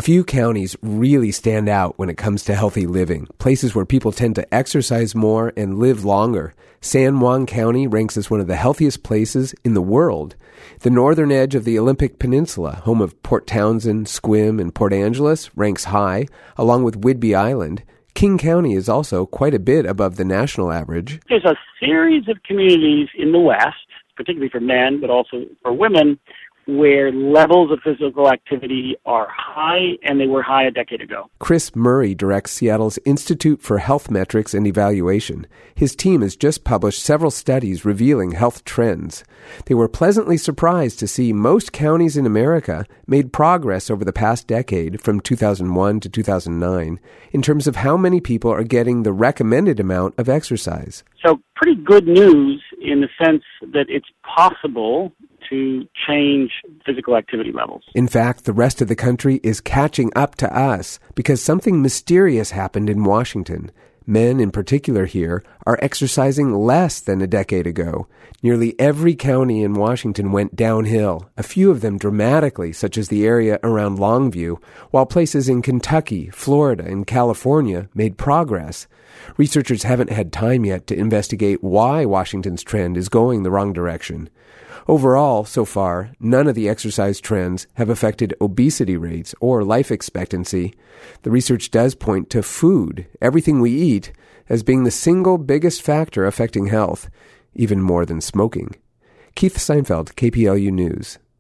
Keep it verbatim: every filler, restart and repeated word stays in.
A few counties really stand out when it comes to healthy living, places where people tend to exercise more and live longer. San Juan County ranks as one of the healthiest places in the world. The northern edge of the Olympic Peninsula, home of Port Townsend, Sequim, and Port Angeles, ranks high, along with Whidbey Island. King County is also quite a bit above the national average. There's a series of communities in the West, particularly for men, but also for women, where levels of physical activity are high, and they were high a decade ago. Chris Murray directs Seattle's Institute for Health Metrics and Evaluation. His team has just published several studies revealing health trends. They were pleasantly surprised to see most counties in America made progress over the past decade, from two thousand one to two thousand nine, in terms of how many people are getting the recommended amount of exercise. So pretty good news in the sense that it's possible to change physical activity levels. In fact, the rest of the country is catching up to us because something mysterious happened in Washington. Men, in particular here, are exercising less than a decade ago. Nearly every county in Washington went downhill, a few of them dramatically, such as the area around Longview, while places in Kentucky, Florida, and California made progress. Researchers haven't had time yet to investigate why Washington's trend is going the wrong direction. Overall, so far, none of the exercise trends have affected obesity rates or life expectancy. The research does point to food, everything we eat, as being the single biggest factor affecting health, even more than smoking. Keith Seinfeld, K P L U News.